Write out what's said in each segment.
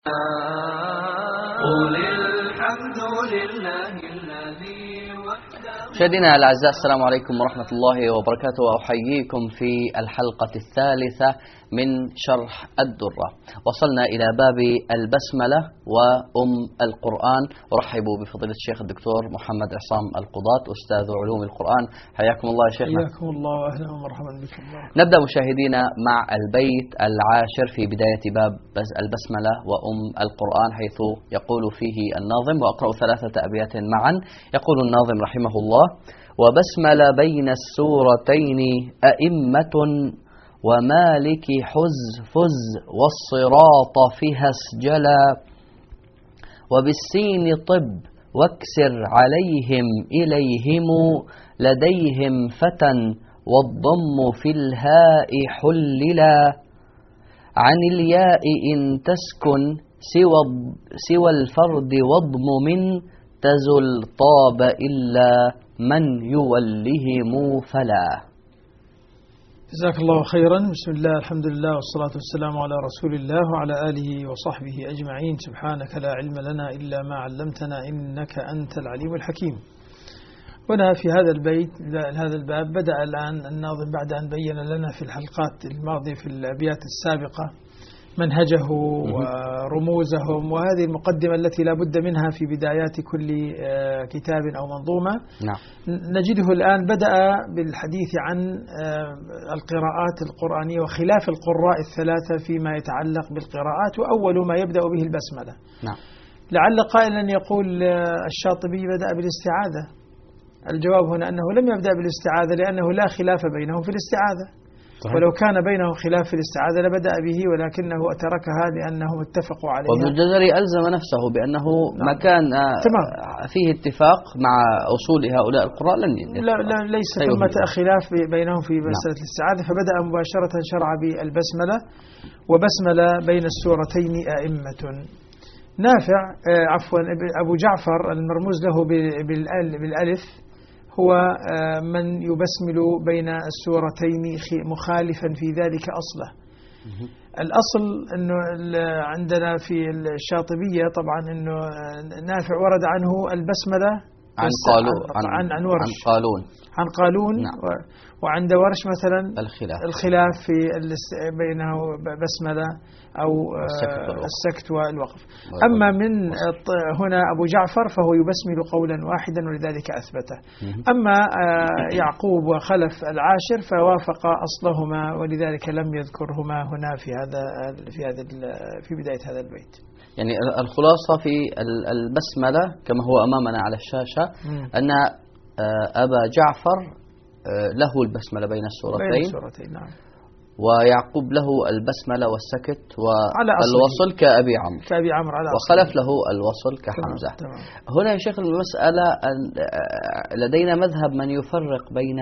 قل الحمد لله الذي وحده. مشاهدينا الأعزاء، السلام عليكم ورحمة الله وبركاته، وأحييكم في الحلقة الثالثة من شرح الدرة. وصلنا إلى باب البسملة وأم القرآن. أرحب بفضيلة الشيخ الدكتور محمد عصام القضاة، أستاذ علوم القرآن. حياكم الله يا شيخنا. حياكم الله وأهلا ومرحبا بكم. نبدأ مشاهدينا مع البيت العاشر في بداية باب البسملة وأم القرآن، حيث يقول فيه الناظم، وأقرأ 3 أبيات معا. يقول الناظم رحمه الله: وبسمل بين السورتين أئمة، ومالك حز فز والصراط فيها اسجلا، وبالسين طب واكسر عليهم إليهم، لديهم فتى والضم في الهاء حللا، عن الياء إن تسكن سوى الفرد واضم تزل طاب إلا من يولهم فلا. جزاك الله خيرا. بسم الله، الحمد لله، والصلاة والسلام على رسول الله وعلى آله وصحبه أجمعين. سبحانك لا علم لنا إلا ما علمتنا إنك أنت العليم الحكيم. هنا في هذا البيت، هذا الباب، بدأ الآن الناظم بعد أن بين لنا في الحلقات الماضية في الأبيات السابقة منهجه ورموزهم، وهذه المقدمة التي لا بد منها في بدايات كل كتاب أو منظومة. نعم. نجده الآن بدأ بالحديث عن القراءات القرآنية وخلاف القراء الثلاثة فيما يتعلق بالقراءات، وأول ما يبدأ به البسملة. نعم. لعل قائلا يقول الشاطبي بدأ بالاستعاذة. الجواب هنا أنه لم يبدأ بالاستعاذة لأنه لا خلاف بينهم في الاستعاذة. صحيح. ولو كان بينهم خلاف في الاستعاذة لبدأ به، ولكنه تركها لأنهم اتفقوا عليها. وابن الجزري ألزم نفسه بأنه ما كان فيه اتفاق مع أصول هؤلاء القراء ليس ثمة خلاف بينهم في مسألة الاستعاذة، فبدأ مباشرة شرع بالبسملة. وبسمل بين السورتين أئمة. نافع أبو جعفر المرموز له بالألف هو من يبسمل بين السورتين مخالفا في ذلك أصله. الأصل أنه عندنا في الشاطبية طبعا أنه نافع ورد عنه البسملة عن قالون. نعم. وعند ورش مثلا الخلاف في بينه بسملة أو السكت والوقف. أما من هنا أبو جعفر فهو يبسمل قولا واحدا ولذلك أثبته. أما يعقوب وخلف العاشر فوافق أصلهما ولذلك لم يذكرهما هنا في بداية هذا البيت. يعني الخلاصة في البسملة كما هو أمامنا على الشاشة أن أبا جعفر له البسملة بين السورتين. نعم. ويعقوب له البسملة والسكت والوصل كأبي عمرو وخلف له الوصل كحمزة. تمام. هنا يا شيخ المسألة لدينا مذهب من يفرق بين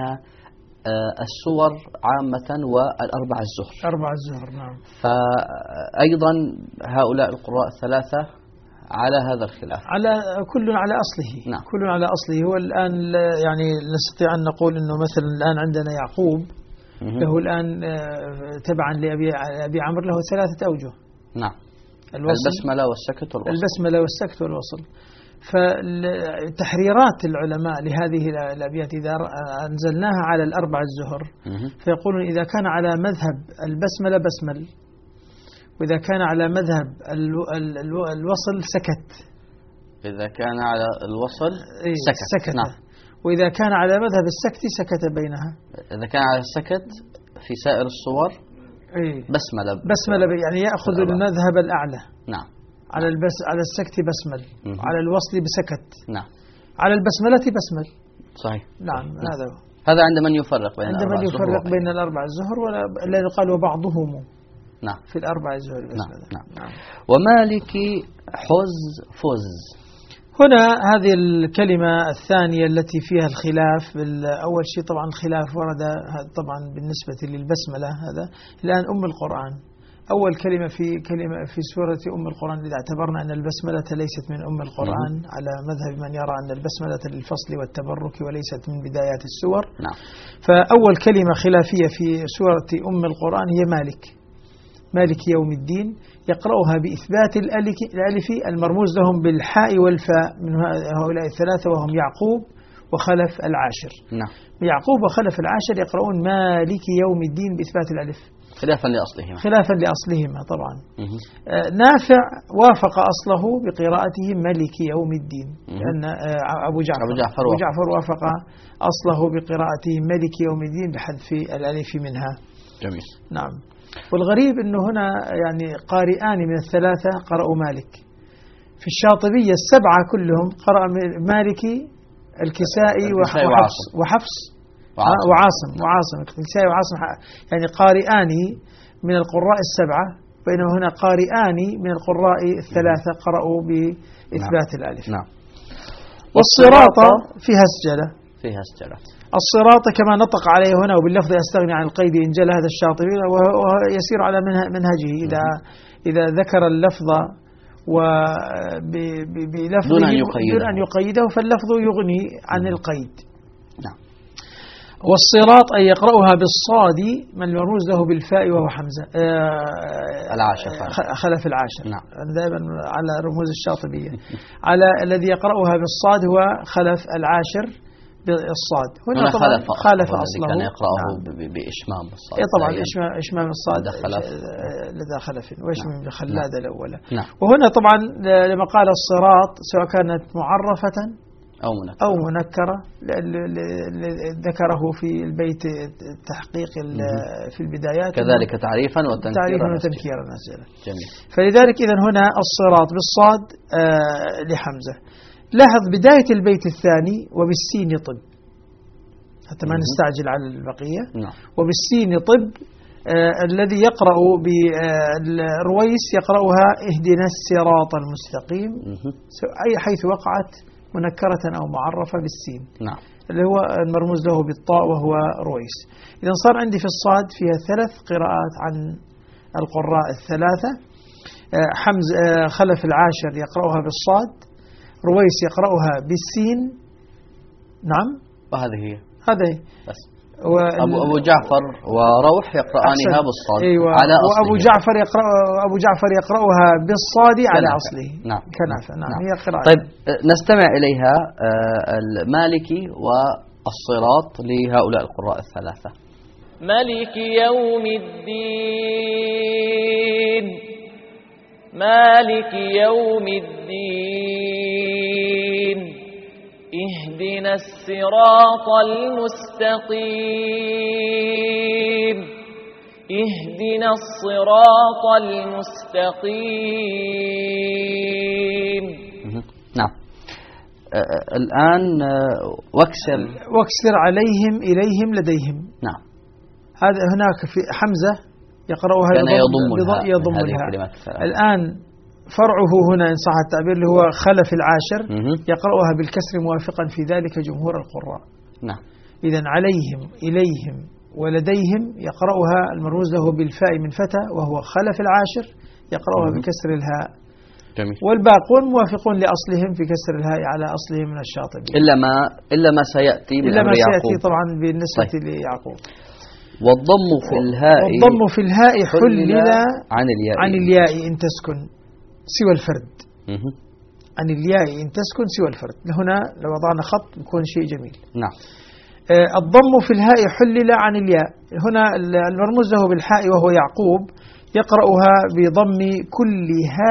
السور عامة والأربع الزهر. نعم. فأيضا هؤلاء القراء الثلاثة على هذا الخلاف، كل على أصله. نعم. كل على أصله. هو الآن يعني نستطيع أن نقول أنه مثلا الآن عندنا يعقوب له الآن تبعا لأبي عمرو له 3 أوجه. نعم. البسملة والسكت والوصل. فتحريرات العلماء لهذه الأبيات إذا أنزلناها على الأربع الزهر فيقولون إذا كان على مذهب البسملة بسمل، وإذا كان على مذهب الوصل سكت، إذا كان على الوصل سكت. نعم. وإذا كان على مذهب السكت سكت بينها. إذا كان على السكت في سائر الصور بسملة يعني يأخذ المذهب الأعلى. نعم. على السكت بسمل، على الوصل بسكت. نعم. على البسملة بسمل. صحيح. نعم. هذا عند من يفرق بين الأربع الزهر ولا يقال وبعضهم. نعم. في الأربع الزهر. نعم. ومالك حز فز. هنا هذه الكلمة الثانية التي فيها الخلاف. أول شيء طبعا الخلاف ورد طبعا بالنسبة للبسملة. هذا الآن أم القرآن أول كلمة في سورة أم القرآن، إذا اعتبرنا أن البسملة ليست من أم القرآن على مذهب من يرى أن البسملة للفصل والتبرك وليست من بدايات السور. نعم. فأول كلمة خلافية في سورة أم القرآن هي مالك. مالك يوم الدين يقرأها بإثبات الألف المرموز لهم بالحاء والفاء من هؤلاء الثلاثة وهم يعقوب وخلف العاشر. نعم. يعقوب وخلف العاشر يقرؤون مالك يوم الدين بإثبات الألف خلافا لأصلهما. خلافا لأصلهما طبعا. نافع وافق أصله بقراءته ملك يوم الدين لأن أبو جعفر وافق أصله بقراءته ملك يوم الدين بحذف الألف منها. جميل. نعم. والغريب أنه هنا يعني قارئان من الثلاثة قرأوا مالك. في الشاطبية السبعة كلهم قرأ مالكي الكسائي وحفص وعاصم الكسائي وعاصم يعني قارئان من القراء السبعة، بينما هنا قارئان من القراء الثلاثة قرأوا بإثبات الألف. نعم. والصراط فيها سجلة. الصراط كما نطق عليه هنا وباللفظ يستغني عن القيد إن جل هذا الشاطبي ويسير على منهجه إذا ذكر اللفظ وبلفظه دون أن يقيده فاللفظ يغني عن القيد. نعم. والصراط أي يقرأها بالصاد من المرموز له بالفاء وهو حمزة العاشر خلف العاشر. نعم. دائما على رموز الشاطبية على الذي يقرأها بالصاد هو خلف العاشر بالصاد. هنا طبعا خالف أصله كان يقرأه بإشمام الصاد. طبعا إشمام الصاد لدى خلف وإشمام خلاد الأولى. نعم. وهنا طبعا لما قال الصراط سواء كانت معرفة أو منكرة ذكره في البيت التحقيق في البدايات كذلك تعريفا وتنكيرا نزلا. جميل. فلذلك إذن هنا الصراط بالصاد لحمزة. لاحظ بداية البيت الثاني وبالسين طب حتى ما نستعجل على البقية. نعم. وبالسين طب الذي يقرأ بالرويس يقرأها اهدنا الصراط المستقيم أي حيث وقعت منكرة أو معرفة بالسين. نعم. اللي هو المرموز له بالطاء وهو رويس. إذن صار عندي في الصاد فيها 3 قراءات عن القراء الثلاثة. خلف العاشر يقرأها بالصاد، رويس يقرأها بالسين. نعم. وهذه هي. هذه بس. أبو جعفر وروح يقرأانها بالصاد. أيوة. على أصله. وأبو جعفر يقرأها بالصاد على أصله. نعم. كنافة. نعم. هي قراءة. طيب نستمع إليها المالكي والصراط لهؤلاء القراء الثلاثة. مالك يوم الدين مالك يوم الدين اهدنا الصراط المستقيم اهدنا الصراط المستقيم. نعم. الآن واكسر عليهم إليهم لديهم. نعم. هذا هناك في حمزة يقرأها يضم الهاء. الآن فرعه هنا إن صح التعبير اللي هو خلف العاشر يقرأها بالكسر موافقا في ذلك جمهور القراء. نعم. إذن عليهم إليهم ولديهم يقرأها المرموز له بالفاء من فتى وهو خلف العاشر يقرأها بكسر الهاء. جميل. والباقون موافقون لأصلهم في كسر الهاء على أصلهم من الشاطبي إلا ما سيأتي من أمر يعقوب طبعا بالنسبة ليعقوب. والضم في الهاء حلل عن الياء إن تسكن سوى الفرد. عن الياء إن تسكن سوى الفرد. هنا لو وضعنا خط يكون شيء جميل. نعم. الضم في الهاء حلل عن الياء. هنا المرموز له بالحاء وهو يعقوب يقرأها بضم كل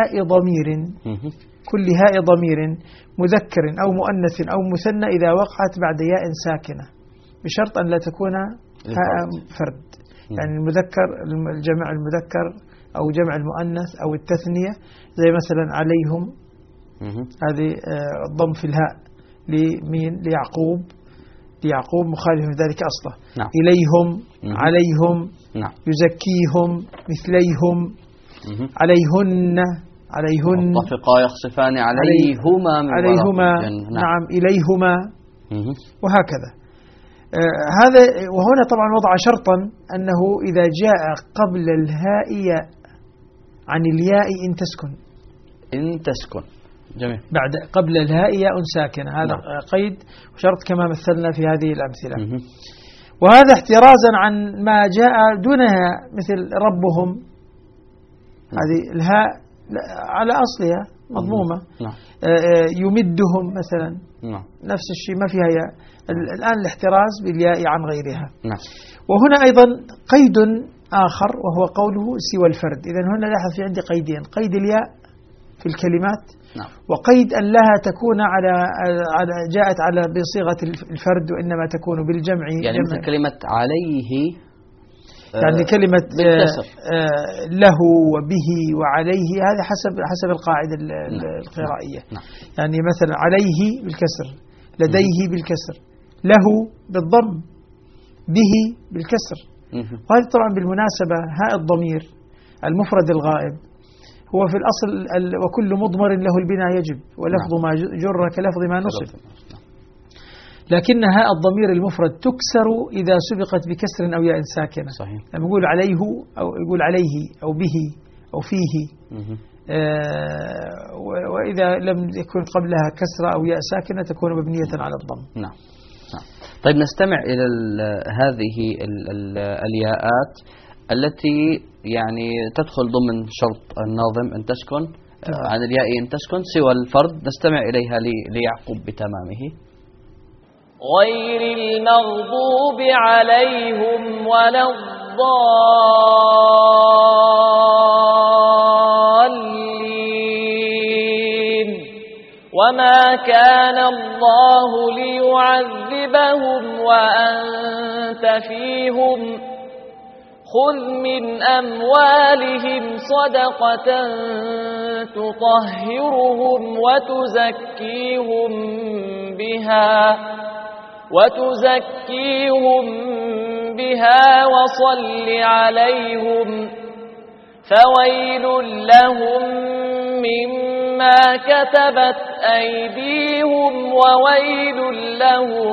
هاء ضمير مذكر أو مؤنث أو مثنى إذا وقعت بعد ياء ساكنة بشرط أن لا تكون هاء فرد. يعني المذكر الجمع المذكر أو جمع المؤنث أو التثنية زي مثلا عليهم. هذه الضم في الهاء ليعقوب مخالف ذلك أصله. نعم. إليهم عليهم. نعم. يزكيهم مثليهم عليهن متفقا يخصفان عليهما نعم إليهما وهكذا. هذا وهنا طبعا وضع شرطا أنه إذا جاء قبل الهاء ياء عن الياء إن تسكن. جميل. بعد قبل الهاء ياء ساكنة. هذا قيد وشرط كما مثلنا في هذه الأمثلة. وهذا احترازا عن ما جاء دونها مثل ربهم هذه الهاء على أصلها مضمومة. نعم. يمدهم مثلا نعم. نفس الشيء ما فيها ياء. الآن الاحتراز بالياء عن غيرها. نعم. وهنا أيضا قيد آخر وهو قوله سوى الفرد. إذن هنا لاحظ في عندي قيدين، قيد الياء في الكلمات، نعم. وقيد أن لها تكون على جاءت على بصيغة الفرد وإنما تكون بالجمع. يعني مثل كلمة عليه، يعني كلمة له وبه وعليه، هذا حسب القاعدة القرائية. نعم. يعني مثلا عليه بالكسر، لديه بالكسر، له بالضم، به بالكسر. وهذا طبعا بالمناسبة هاء الضمير المفرد الغائب هو في الأصل وكل مضمر له البناء يجب، ولفظ ما جر كلفظ ما نصب. لكن هاء الضمير المفرد تكسر إذا سبقت بكسر أو ياء ساكنة. صحيح. لما يقول عليه أو يقول عليه أو به أو فيه، وإذا لم يكن قبلها كسر أو ياء ساكنة تكون مبنية على الضم. نعم. طيب نستمع إلى هذه الياءات التي يعني تدخل ضمن شرط الناظم أن تسكن، عن الياء أن تسكن سوى الفرد. نستمع إليها ليعقوب بتمامه. غير المغضوب عليهم ولا الضالين وما كان الله ليعذبهم وأنت فيهم خذ من أموالهم صدقة تطهرهم وتزكيهم بها وصل عليهم فويل لهم مما كتبت أيديهم وويل لهم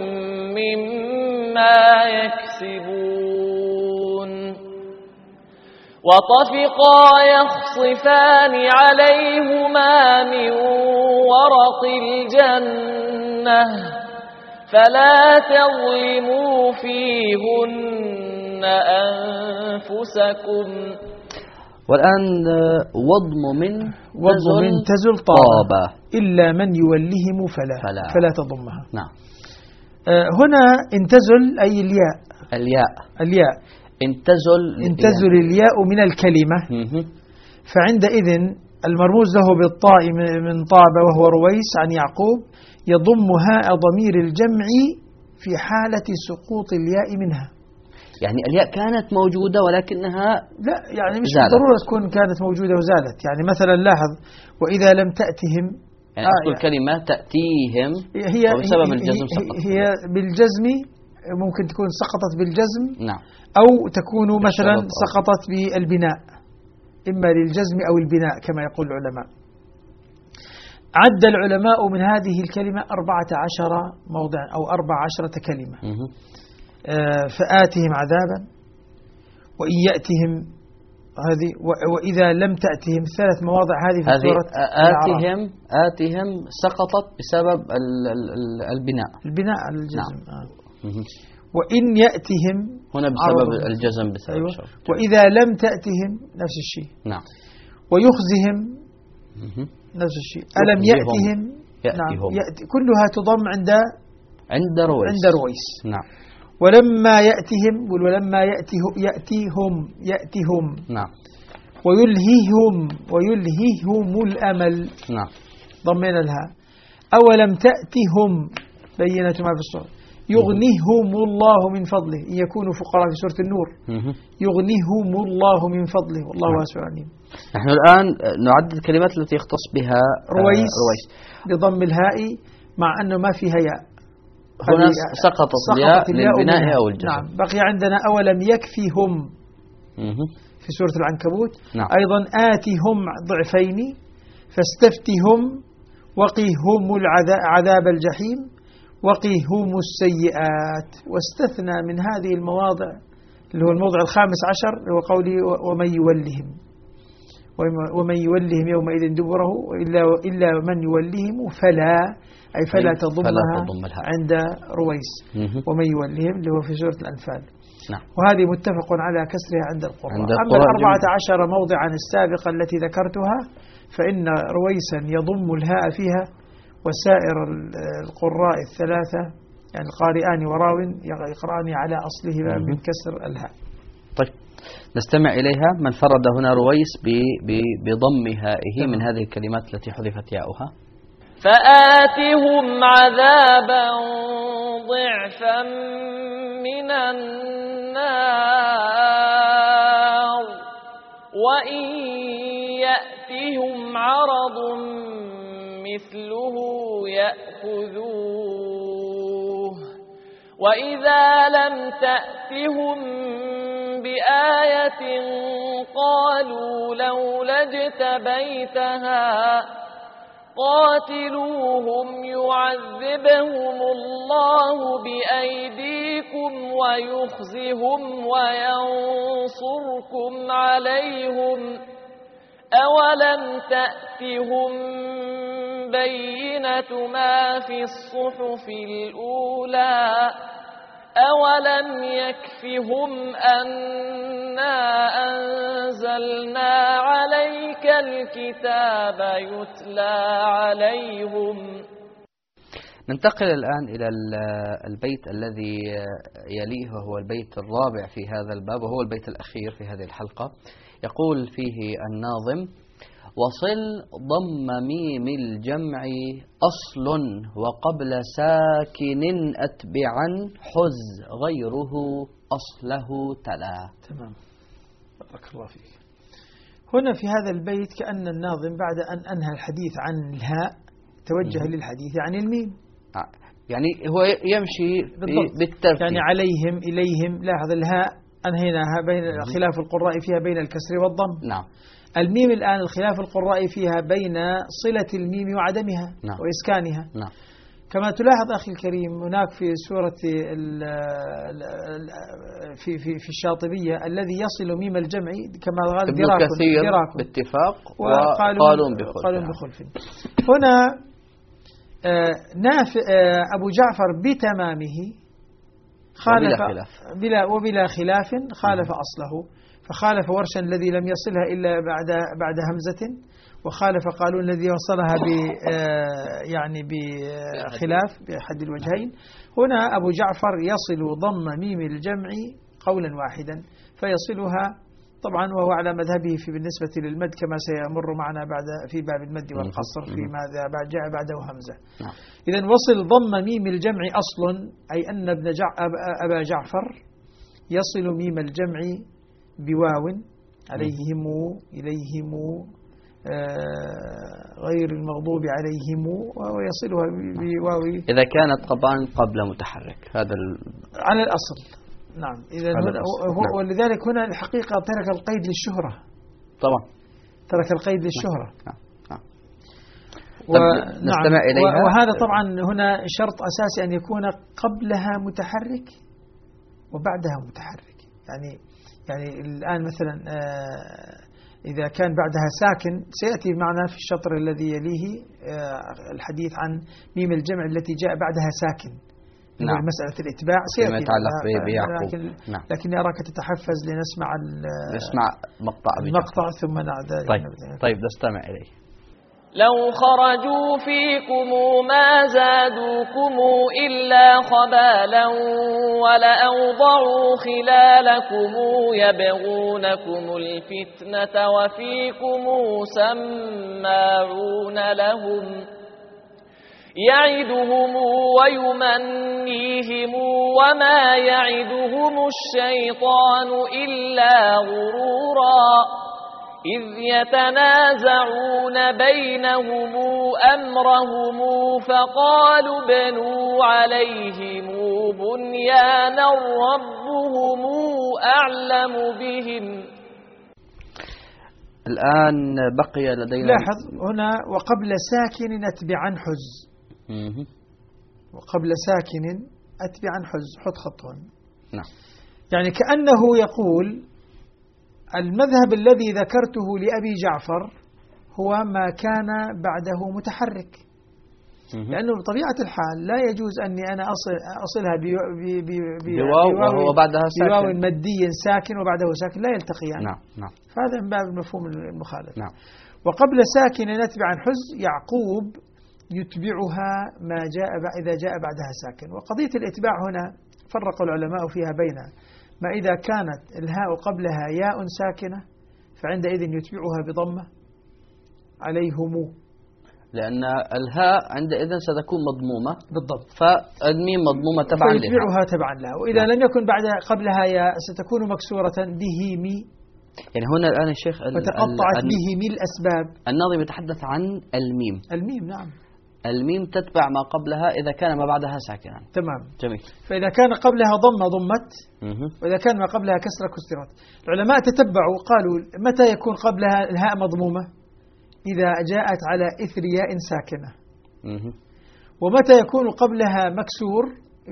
مما يكسبون. وطفقا يخصفان عليهما من ورق الجنة فلا تظلموا فيهن أنفسكم. والآن وضم من تزل طابة إلا من يولهم فلا تضمها. نعم. هنا انتزل أي الياء انتزل الياء من الكلمة. فعندئذ المرموز له بالطاء من طابة وهو رويس عن يعقوب يضم هاء ضمير الجمع في حالة سقوط الياء منها. يعني الياء كانت موجودة ولكنها لا، يعني مش بالضرورة تكون كانت موجودة وزالت. يعني مثلا لاحظ وإذا لم تأتهم، يعني أصل الكلمة تأتيهم وبسبب الجزم سقطت. هي بالجزم ممكن تكون سقطت بالجزم. نعم. أو تكون مثلا سقطت بالبناء، إما للجزم أو البناء كما يقول العلماء. عد العلماء من هذه الكلمة 14 موضعا أو 14 كلمة. فآتهم عذابا، وإن يأتهم هذه، وإذا لم تأتهم 3 مواضع هذه في سورة آتهم سقطت بسبب البناء على الجزم. نعم. وإن يأتهم هنا بسبب الجزم بسبب أيوة. وإذا لم تأتهم نفس الشيء. نعم. ويخزهم نفس الشيء. ألم يأتهم. نعم. كلها تضم عند رويس. نعم. ولما يأتهم يأتيهم. نعم. ويلهيهم الأمل. نعم. ضمن الهاء. أولم تأتهم بينة ما في الصورة. يغنيهم الله من فضله إن يكونوا فقراء في سورة النور. يغنيهم الله من فضله والله واسع عليم. نحن الآن نعدد الكلمات التي يختص بها رويس بضم الهاء مع أنه ما فيها ياء. هنا سقطت الياء للبناء أو الجزم. نعم. بقي عندنا أولم يكفيهم في سورة العنكبوت. نعم. أيضا آتهم ضعفين فاستفتهم وقيهم عذاب الجحيم وقيهم السيئات. واستثنى من هذه المواضع اللي هو الموضع 15 هو قوله ومن يولهم يومئذ دبره إلا من يولهم فلا تضمها عند رويس. ومن يولهم اللي هو في سورة الأنفال. نعم. وهذه متفق على كسرها عند القراء. أما 14 موضعا السابقة التي ذكرتها فإن رويسا يضم الهاء فيها، وسائر القراء الثلاثة يعني القارئان وراو يقرأان على أصلهما من كسر الهاء. طيب نستمع إليها. من فرد هنا رويس بضم هائه من هذه الكلمات التي حذفت ياؤها. فآتهم عذابا ضعفا من النار وإن يأتهم عرض مثله يأخذوه وإذا لم تأتهم بآية قالوا لولا اجتبيتها قاتلوهم يعذبهم الله بأيديكم ويخزهم وينصركم عليهم أولم تأتهم بينة ما في الصحف الأولى أولم يكفهم أنا أنزلنا عليك الكتاب يتلى عليهم. ننتقل الآن إلى البيت الذي يليه وهو البيت الرابع في هذا الباب وهو البيت الأخير في هذه الحلقة. يقول فيه الناظم: وصل ضم ميم الجمع أصل وقبل ساكن أتبعا حز غيره أصله تلا. تمام، بارك الله فيك. هنا في هذا البيت كأن الناظم بعد أن أنهى الحديث عن الهاء توجه للحديث عن الميم. يعني هو يمشي بالترتيب، يعني عليهم إليهم. لاحظ الهاء أنهيناها بين خلاف القراء فيها بين الكسر والضم. نعم. الميم الآن الخلاف القراء فيها بين صلة الميم وعدمها. نعم. وإسكانها. نعم. كما تلاحظ أخي الكريم هناك في سورة في الشاطبية الذي يصل ميم الجمع كما قال ابن كثير باتفاق وقالوا بخلف. هنا أبو جعفر بتمامه خالف وبلا خلاف خالف أصله، فخالف ورشا الذي لم يصلها إلا بعد همزة، وخالف قالون الذي وصلها يعني بخلاف بأحد الوجهين. هنا أبو جعفر يصل ضم ميم الجمع قولا واحدا فيصلها طبعا، وهو على مذهبه في بالنسبة للمد كما سيمر معنا بعد في باب المد والقصر في ماذا جاء بعده همزة. إذن وصل ضم ميم الجمع أصل، أي أن أبا جعفر يصل ميم الجمع بواو عليهم إليهم غير المغضوب عليهم، ويصلها بواو إذا كانت طبعا قبل متحرك، هذا على الأصل. نعم. إذا ولذلك هنا الحقيقة ترك القيد للشهرة. طبعا ترك القيد للشهرة. نستمع إليها. وهذا طبعا هنا شرط أساسي أن يكون قبلها متحرك وبعدها متحرك. يعني الآن مثلا إذا كان بعدها ساكن سيأتي معنا في الشطر الذي يليه الحديث عن ميم الجمع التي جاء بعدها ساكن. نعم. مسألة الإتباع سيأتي يتعلق بيعقوب. لكني أراك تتحفز لنسمع المقطع ثم نعد. طيب نستمع إليه. لو خرجوا فيكم ما زادوكم إلا خبالا ولأوضعوا خلالكم يبغونكم الفتنة وفيكم سماعون لهم يعدهم ويمنيهم وما يعدهم الشيطان إلا غرورا إذ يتنازعون بينهم أمرهم فقالوا بنوا عليهم بنيانا ربهم أعلم بهم. الآن بقي لدينا لاحظ هنا وقبل ساكن أتبعا حز. وقبل ساكن أتبعا حز، حط خطون. نعم. يعني كأنه يقول المذهب الذي ذكرته لأبي جعفر هو ما كان بعده متحرك، لأنه بطبيعة الحال لا يجوز أني أنا أصلها بواو وهو بعدها ساكن، بواو مادي ساكن وبعده ساكن لا يلتقيان. نعم نعم. فهذا من باب مفهوم المخالفة. نعم. وقبل ساكن نتبع عن حز يعقوب يتبعها ما جاء إذا جاء بعدها ساكن. وقضية الإتباع هنا فرق العلماء فيها بين ما إذا كانت الهاء قبلها ياء ساكنة فعندئذ يتبعها بضمة عليهم، لأن الهاء عندئذ ستكون مضمومة بالضبط، فالميم مضمومة تبعا لها، فيتبعها تبعا لها. وإذا لم يكن قبلها ياء ستكون مكسورة بهيمي، يعني هنا الآن الشيخ وتقطعت بهيمي الأسباب. الناظم يتحدث عن الميم. الميم نعم، الميم تتبع ما قبلها إذا كان ما بعدها ساكنا. تمام، جميل. فإذا كان قبلها ضمة ضمت، وإذا كان ما قبلها كسرة كسرت. العلماء تتبعوا قالوا متى يكون قبلها الهاء مضمومة؟ إذا جاءت على إثر ياء ساكنة. ومتى يكون قبلها مكسور؟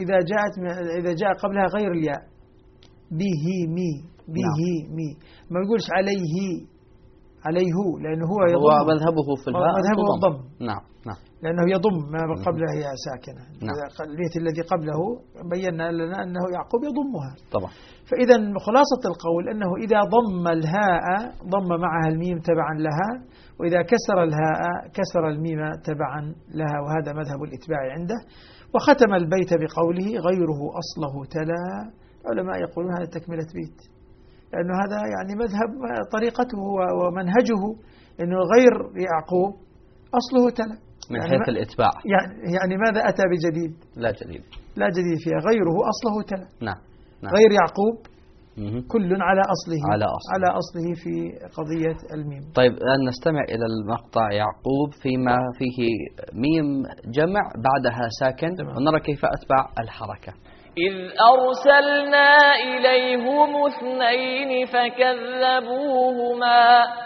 إذا جاء قبلها غير الياء، به مي ما يقولش عليه لأنه هو يضم، مذهبه في الهاء مذهبه الضم. نعم نعم، لأنه يضم ما قبلها هي ساكنة. نعم. البيت الذي قبله بينا لنا أنه يعقوب يضمها طبعا. فإذا خلاصة القول أنه إذا ضم الهاء ضم معها الميم تبعا لها، وإذا كسر الهاء كسر الميم تبعا لها، وهذا مذهب الإتباع عنده. وختم البيت بقوله غيره أصله تلا. العلماء يقولون هذا تكملة بيت، لأنه هذا يعني مذهب طريقته ومنهجه، أنه غير يعقوب أصله تلا من حيث الإتباع، يعني ماذا أتى بجديد؟ لا جديد فيها، غيره أصله تلا. نعم. غير يعقوب كل على أصله في قضية الميم. طيب الآن نستمع إلى المقطع يعقوب فيما فيه ميم جمع بعدها ساكن، ونرى كيف أتبع الحركة. إذ أرسلنا إليهم 2 فكذبوهما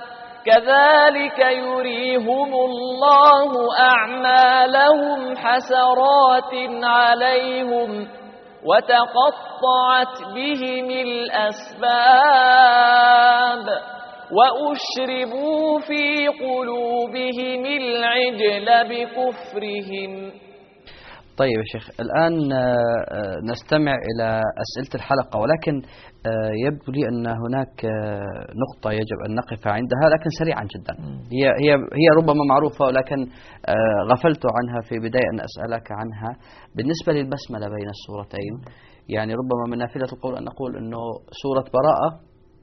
كذلك يريهم الله أعمالهم حسرات عليهم وتقطعت بهم الأسباب وأشربوا في قلوبهم العجل بكفرهم. طيب يا شيخ، الآن نستمع إلى أسئلة الحلقة، ولكن يبدو لي أن هناك نقطة يجب أن نقف عندها، لكن سريعا جدا. هي ربما معروفة، ولكن غفلت عنها في بداية أن أسألك عنها. بالنسبة للبسملة بين السورتين، يعني ربما من نافلة القول أن نقول أنه سورة براءة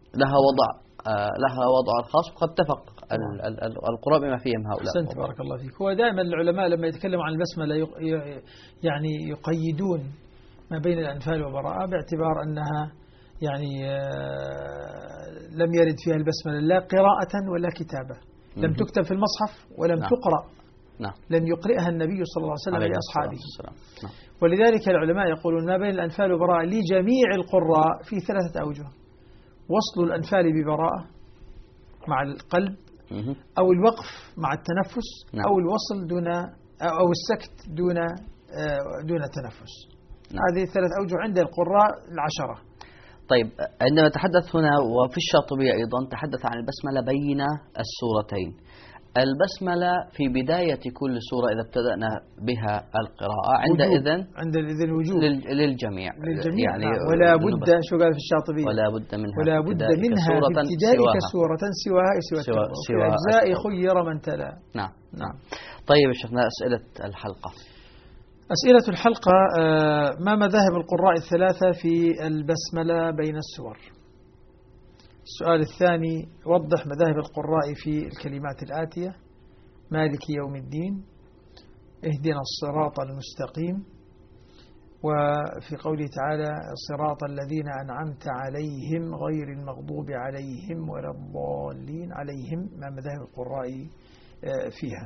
لها وضع الخاص، وقد اتفق القراء بما فيهم هؤلاء. أحسنت، بارك الله فيك. هو دائما العلماء لما يتكلموا عن البسملة يعني يقيدون ما بين الأنفال وبراءة باعتبار أنها يعني لم يرد فيها البسملة لا قراءة ولا كتابة، لم تكتب في المصحف ولم تقرأ، لم يقرئها النبي صلى الله عليه وسلم لأصحابه. ولذلك العلماء يقولون ما بين الأنفال وبراءة لجميع القراء في 3 أوجه: وصل الأنفال ببراءة مع القلب، أو الوقف مع التنفس، أو الوصل أو السكت دون تنفس. هذه 3 أوجه عند القراء 10. طيب عندما تحدث هنا وفي الشاطبية أيضا تحدث عن البسملة بين السورتين. البسملة في بداية كل سورة إذا ابتدأنا بها القراءة عندئذ وجوب للجميع يعني ولا بد، شو قال في الشاطبية، ولا بد منها في ابتدائك سورة سواها أجزاء خير من تلا. نعم. طيب يا شيخنا، أسئلة الحلقة. أسئلة الحلقة: ما مذاهب القراء 3 في البسملة بين السور؟ السؤال الثاني: وضح مذاهب القراء في الكلمات الآتية: مالك يوم الدين، اهدنا الصراط المستقيم، وفي قوله تعالى صراط الذين أنعمت عليهم غير المغضوب عليهم ولا الضالين عليهم. ما مذاهب القراء فيها؟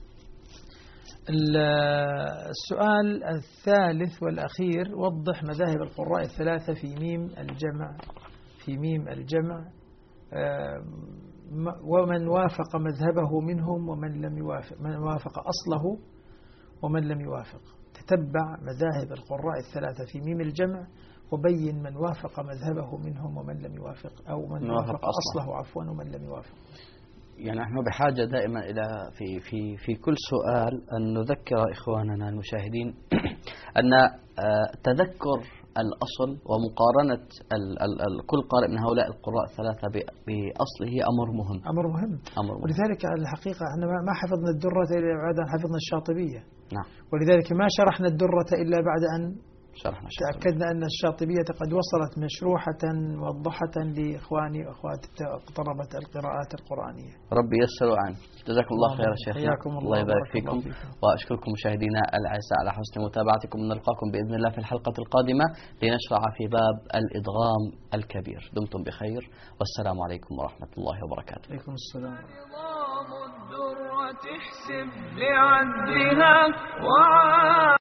السؤال الثالث والأخير: وضح مذاهب القراء 3 في ميم الجمع، ومن وافق مذهبه منهم ومن لم يوافق، من وافق أصله ومن لم يوافق. تتبع مذاهب القراء 3 في ميم الجمع، وبين من وافق مذهبه منهم ومن لم يوافق، أو من وافق أصله ومن لم يوافق. يعني نحن بحاجة دائما إلى في كل سؤال أن نذكر إخواننا المشاهدين أن تذكر الأصل ومقارنة كل قارئ من هؤلاء القراء الثلاثة بأصله أمر مهم. ولذلك الحقيقة احنا ما حفظنا الدرة إلا بعد أن حفظنا الشاطبية. نعم. ولذلك ما شرحنا الدرة إلا بعد أن شرحنا تأكدنا أن الشاطبية قد وصلت مشروحة موضحة لإخواني وأخوات طلبة القراءات القرآنية. ربي يسر عنه. جزاكم الله خير شيخنا. الله يبارك فيكم. وأشكركم مشاهدينا الأعزاء على حسن متابعتكم. نلقاكم بإذن الله في الحلقة القادمة لنشرع في باب الإدغام الكبير. دمتم بخير والسلام عليكم ورحمة الله وبركاته. عليكم السلام. نظام الدرة احسب لعدها